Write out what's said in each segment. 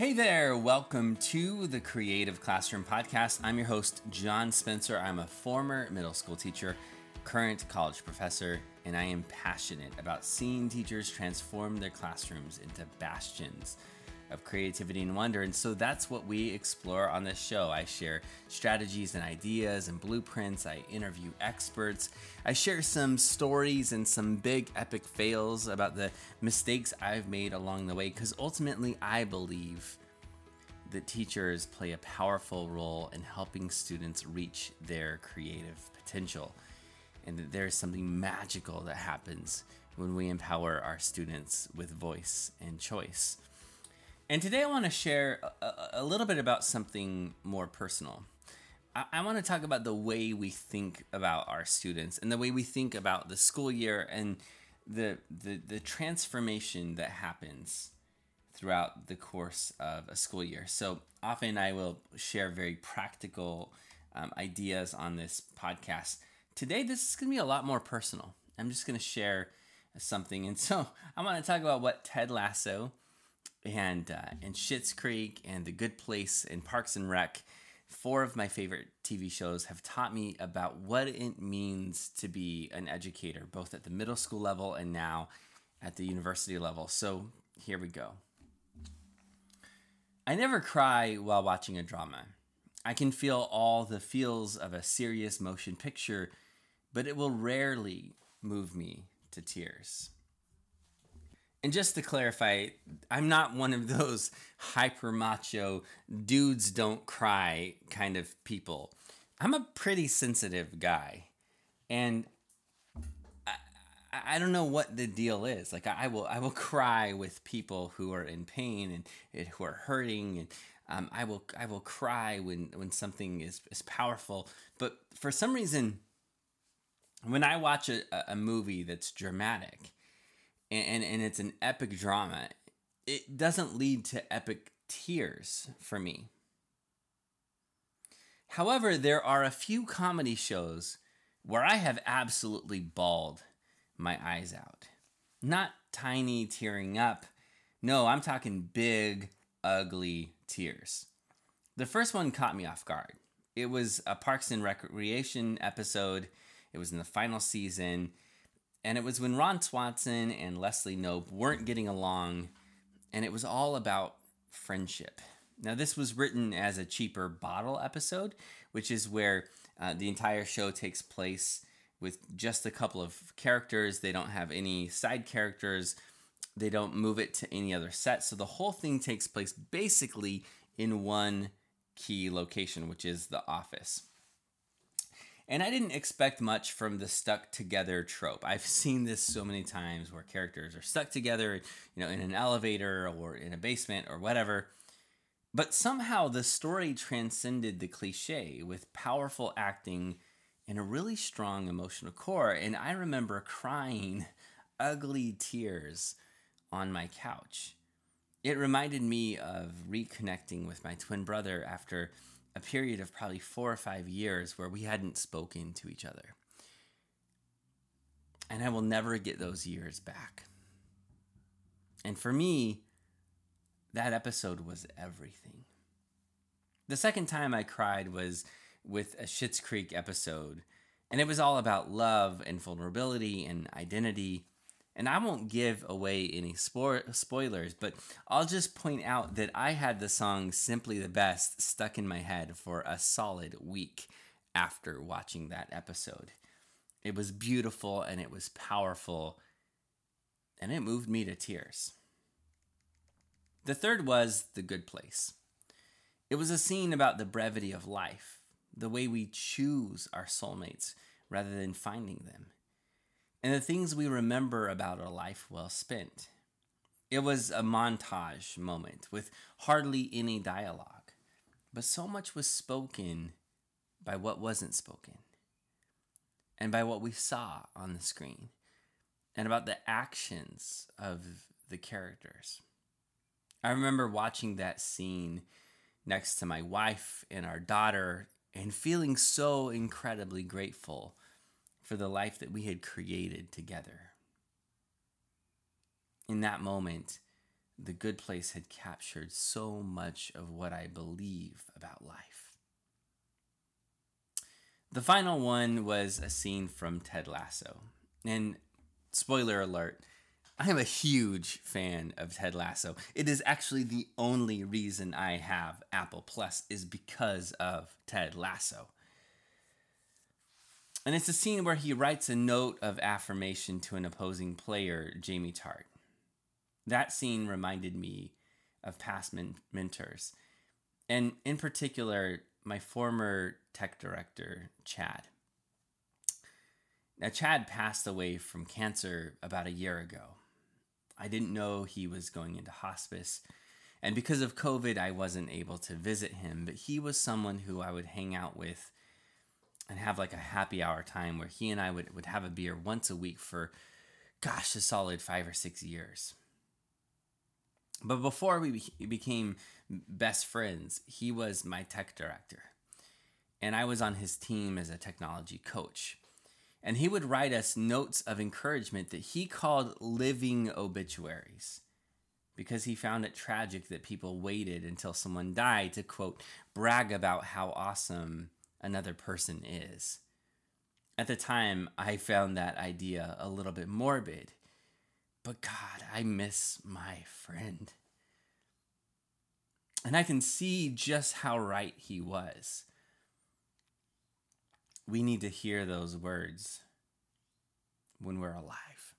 Hey there, welcome to the Creative Classroom Podcast. I'm your host, John Spencer. I'm a former middle school teacher, current college professor, and I am passionate about seeing teachers transform their classrooms into bastions of creativity and wonder. And so that's what we explore on this show. I share strategies and ideas and blueprints. I interview experts. I share some stories and some big epic fails about the mistakes I've made along the way, because ultimately I believe that teachers play a powerful role in helping students reach their creative potential, and that there's something magical that happens when we empower our students with voice and choice. And today I want to share a little bit about something more personal. I want to talk about the way we think about our students and the way we think about the school year and the transformation that happens throughout the course of a school year. So often I will share very practical ideas on this podcast. Today, this is going to be a lot more personal. I'm just going to share something. And so I want to talk about what Ted Lasso and Schitt's Creek and The Good Place and Parks and Rec, four of my favorite TV shows, have taught me about what it means to be an educator, both at the middle school level and now at the university level. So here we go. I never cry while watching a drama. I can feel all the feels of a serious motion picture, but it will rarely move me to tears. And just to clarify, I'm not one of those hyper macho dudes don't cry kind of people. I'm a pretty sensitive guy. And I don't know what the deal is. Like I will cry with people who are in pain and who are hurting, and I will cry when something is powerful. But for some reason, when I watch a movie that's dramatic and it's an epic drama, it doesn't lead to epic tears for me. However, there are a few comedy shows where I have absolutely bawled my eyes out. Not tiny tearing up. No, I'm talking big, ugly tears. The first one caught me off guard. It was a Parks and Recreation episode. It was in the final season. And it was when Ron Swanson and Leslie Knope weren't getting along, and it was all about friendship. Now, this was written as a cheaper bottle episode, which is where the entire show takes place with just a couple of characters. They don't have any side characters. They don't move it to any other set. So the whole thing takes place basically in one key location, which is the office. And I didn't expect much from the stuck together trope. I've seen this so many times where characters are stuck together, in an elevator or in a basement or whatever. But somehow the story transcended the cliche with powerful acting and a really strong emotional core. And I remember crying ugly tears on my couch. It reminded me of reconnecting with my twin brother after a period of probably 4 or 5 years where we hadn't spoken to each other. And I will never get those years back. And for me, that episode was everything. The second time I cried was with a Schitt's Creek episode, and it was all about love and vulnerability and identity. And I won't give away any spoilers, but I'll just point out that I had the song Simply the Best stuck in my head for a solid week after watching that episode. It was beautiful and it was powerful, and it moved me to tears. The third was The Good Place. It was a scene about the brevity of life, the way we choose our soulmates rather than finding them, and the things we remember about a life well spent. It was a montage moment with hardly any dialogue, but so much was spoken by what wasn't spoken, and by what we saw on the screen, and about the actions of the characters. I remember watching that scene next to my wife and our daughter and feeling so incredibly grateful for the life that we had created together. In that moment, The Good Place had captured so much of what I believe about life. The final one was a scene from Ted Lasso. And spoiler alert, I am a huge fan of Ted Lasso. It is actually the only reason I have Apple Plus is because of Ted Lasso. And it's a scene where he writes a note of affirmation to an opposing player, Jamie Tart. That scene reminded me of past mentors, and in particular, my former tech director, Chad. Now, Chad passed away from cancer about a year ago. I didn't know he was going into hospice, and because of COVID, I wasn't able to visit him, but he was someone who I would hang out with and have like a happy hour time where he and I would have a beer once a week for, a solid 5 or 6 years. But before we became best friends, he was my tech director, and I was on his team as a technology coach. And he would write us notes of encouragement that he called living obituaries, because he found it tragic that people waited until someone died to, quote, brag about how awesome another person is. At the time, I found that idea a little bit morbid, but God, I miss my friend. And I can see just how right he was. We need to hear those words when we're alive.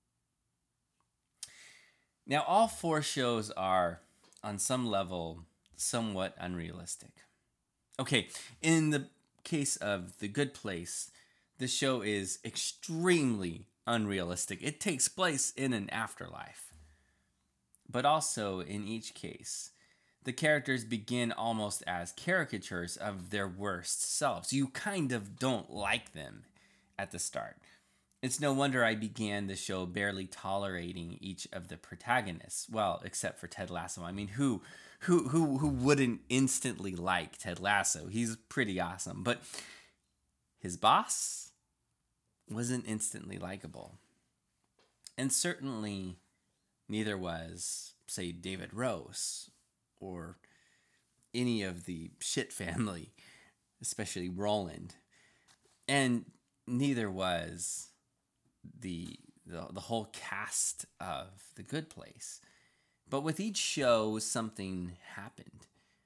Now, all 4 shows are, on some level, somewhat unrealistic. Okay, in the case of The Good Place, the show is extremely unrealistic. It takes place in an afterlife. But also, in each case, the characters begin almost as caricatures of their worst selves. You kind of don't like them at the start. It's no wonder I began the show barely tolerating each of the protagonists. Well, except for Ted Lasso. I mean, who wouldn't instantly like Ted Lasso? He's pretty awesome. But his boss wasn't instantly likable. And certainly neither was, say, David Rose or any of the shit family, especially Roland. And neither was the whole cast of The Good Place. But with each show, something happened.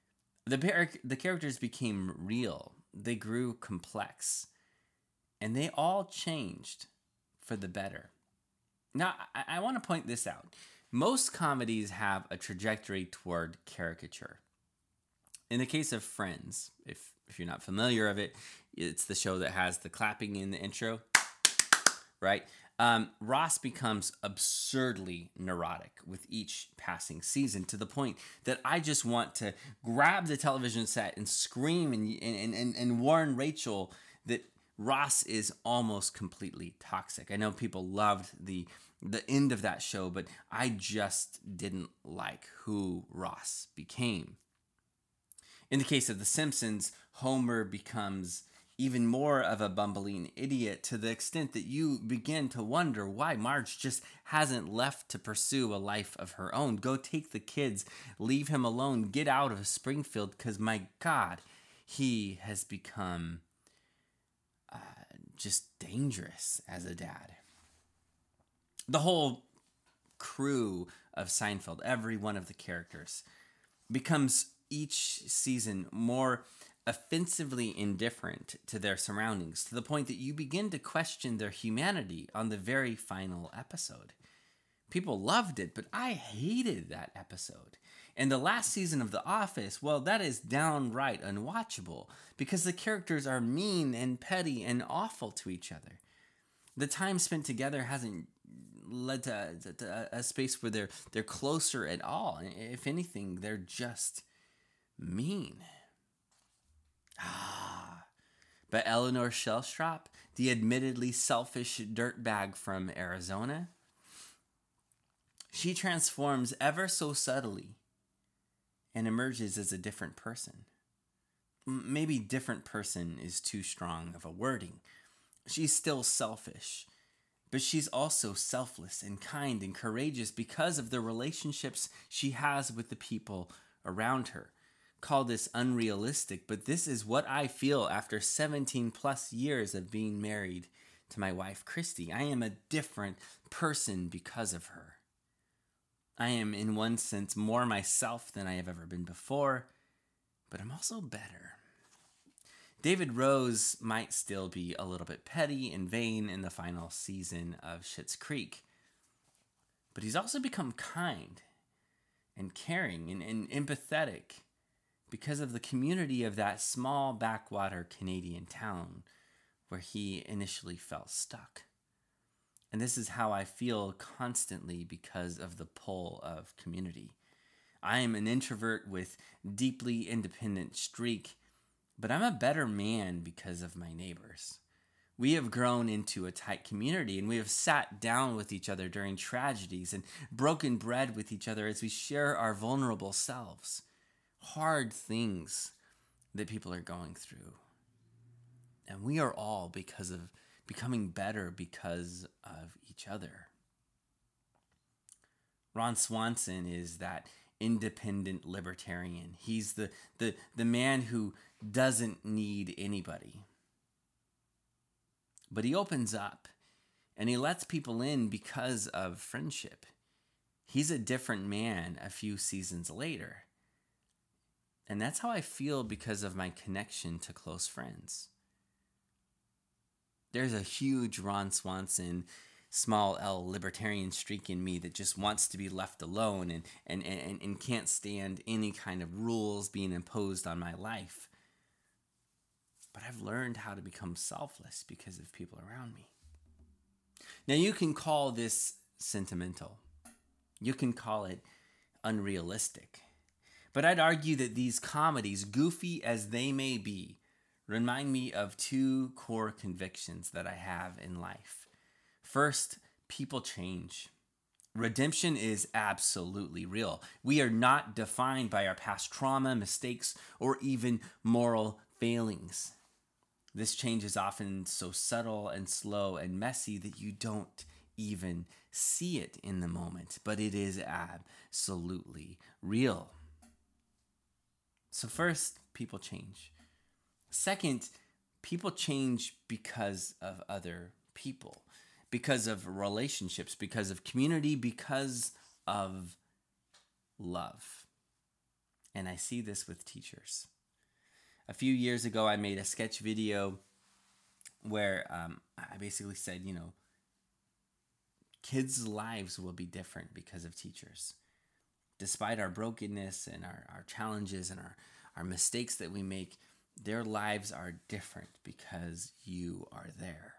The characters became real. They grew complex. And they all changed for the better. Now, I want to point this out. Most comedies have a trajectory toward caricature. In the case of Friends, if you're not familiar of it, it's the show that has the clapping in the intro, right? Ross becomes absurdly neurotic with each passing season, to the point that I just want to grab the television set and scream and warn Rachel that Ross is almost completely toxic. I know people loved the end of that show, but I just didn't like who Ross became. In the case of The Simpsons, Homer becomes even more of a bumbling idiot, to the extent that you begin to wonder why Marge just hasn't left to pursue a life of her own. Go take the kids, leave him alone, get out of Springfield, because my God, he has become just dangerous as a dad. The whole crew of Seinfeld, every one of the characters, becomes each season more offensively indifferent to their surroundings, to the point that you begin to question their humanity on the very final episode. People loved it, but I hated that episode. And the last season of The Office, well, that is downright unwatchable, because the characters are mean and petty and awful to each other. The time spent together hasn't led to a space where they're closer at all. If anything, they're just mean. But Eleanor Shellstrop, the admittedly selfish dirtbag from Arizona, she transforms ever so subtly and emerges as a different person. Maybe different person is too strong of a wording. She's still selfish, but she's also selfless and kind and courageous because of the relationships she has with the people around her. Call this unrealistic, but this is what I feel after 17 plus years of being married to my wife, Christy. I am a different person because of her. I am, in one sense, more myself than I have ever been before, but I'm also better. David Rose might still be a little bit petty and vain in the final season of Schitt's Creek, but he's also become kind and caring and empathetic because of the community of that small backwater Canadian town where he initially felt stuck. And this is how I feel constantly because of the pull of community. I am an introvert with deeply independent streak, but I'm a better man because of my neighbors. We have grown into a tight community, and we have sat down with each other during tragedies and broken bread with each other as we share our vulnerable selves, hard things that people are going through. And we are all because of becoming better because of each other. Ron Swanson is that independent libertarian. He's the man who doesn't need anybody. But he opens up and he lets people in because of friendship. He's a different man a few seasons later. And that's how I feel because of my connection to close friends. There's a huge Ron Swanson, small L libertarian streak in me that just wants to be left alone and can't stand any kind of rules being imposed on my life. But I've learned how to become selfless because of people around me. Now, you can call this sentimental. You can call it unrealistic. But I'd argue that these comedies, goofy as they may be, remind me of two core convictions that I have in life. First, people change. Redemption is absolutely real. We are not defined by our past trauma, mistakes, or even moral failings. This change is often so subtle and slow and messy that you don't even see it in the moment, but it is absolutely real. So first, people change. Second, people change because of other people, because of relationships, because of community, because of love. And I see this with teachers. A few years ago, I made a sketch video where I basically said, kids' lives will be different because of teachers. Despite our brokenness and our challenges and our mistakes that we make, their lives are different because you are there.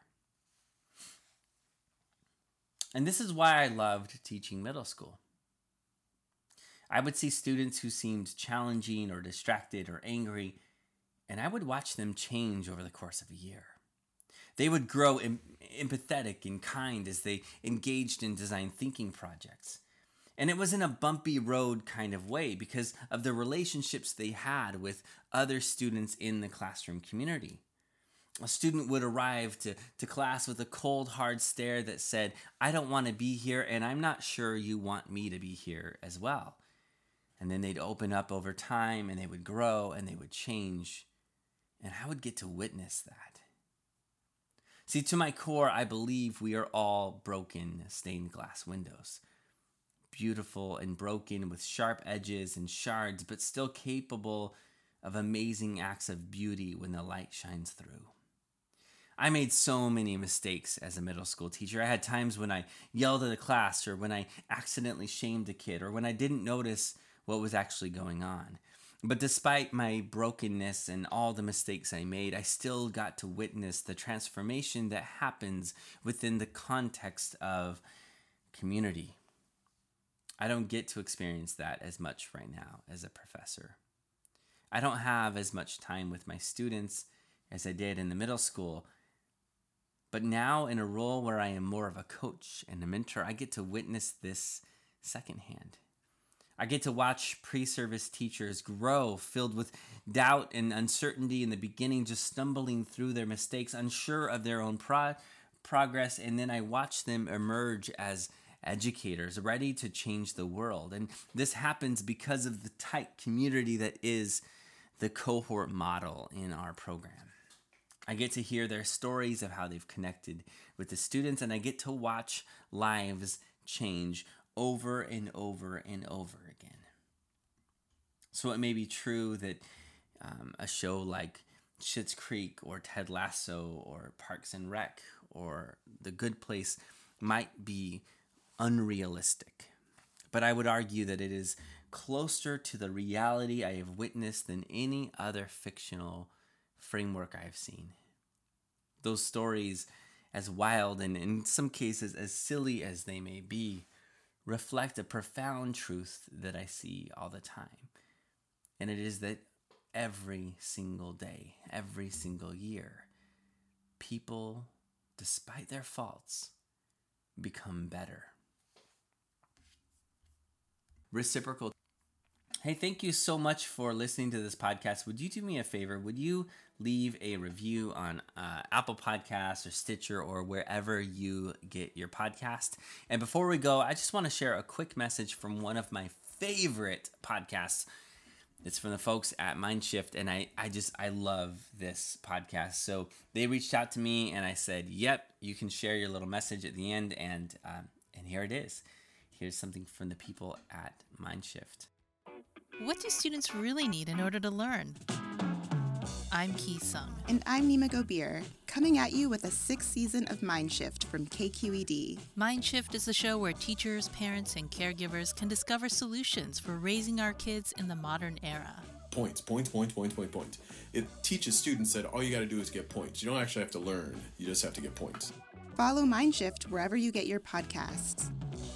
And this is why I loved teaching middle school. I would see students who seemed challenging or distracted or angry, and I would watch them change over the course of a year. They would grow empathetic and kind as they engaged in design thinking projects. And it was in a bumpy road kind of way because of the relationships they had with other students in the classroom community. A student would arrive to class with a cold, hard stare that said, "I don't want to be here, and I'm not sure you want me to be here as well." And then they'd open up over time, and they would grow, and they would change. And I would get to witness that. See, to my core, I believe we are all broken stained glass windows. Beautiful and broken with sharp edges and shards, but still capable of amazing acts of beauty when the light shines through. I made so many mistakes as a middle school teacher. I had times when I yelled at a class, or when I accidentally shamed a kid, or when I didn't notice what was actually going on. But despite my brokenness and all the mistakes I made, I still got to witness the transformation that happens within the context of community. I don't get to experience that as much right now as a professor. I don't have as much time with my students as I did in the middle school. But now, in a role where I am more of a coach and a mentor, I get to witness this secondhand. I get to watch pre-service teachers grow, filled with doubt and uncertainty in the beginning, just stumbling through their mistakes, unsure of their own progress, and then I watch them emerge as educators ready to change the world. And this happens because of the tight community that is the cohort model in our program. I get to hear their stories of how they've connected with the students, and I get to watch lives change over and over and over again. So it may be true that a show like Schitt's Creek or Ted Lasso or Parks and Rec or The Good Place might be unrealistic. But I would argue that it is closer to the reality I have witnessed than any other fictional framework I've seen. Those stories, as wild and in some cases as silly as they may be, reflect a profound truth that I see all the time. And it is that every single day, every single year, people, despite their faults, become better. Reciprocal. Hey, thank you so much for listening to this podcast. Would you do me a favor? Would you leave a review on Apple Podcasts or Stitcher or wherever you get your podcast? And before we go, I just want to share a quick message from one of my favorite podcasts. It's from the folks at Mindshift, and I love this podcast. So they reached out to me, and I said, "Yep, you can share your little message at the end." And here it is. Here's something from the people at Mindshift. What do students really need in order to learn? I'm Ki Sung. And I'm Nima Gobir, coming at you with a 6th season of Mindshift from KQED. Mindshift is the show where teachers, parents, and caregivers can discover solutions for raising our kids in the modern era. Points. It teaches students that all you got to do is get points. You don't actually have to learn. You just have to get points. Follow Mindshift wherever you get your podcasts.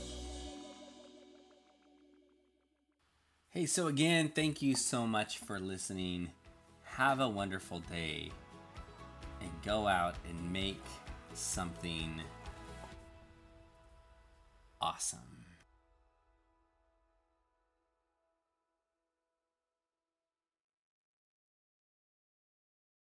Hey, so again, thank you so much for listening. Have a wonderful day and go out and make something awesome.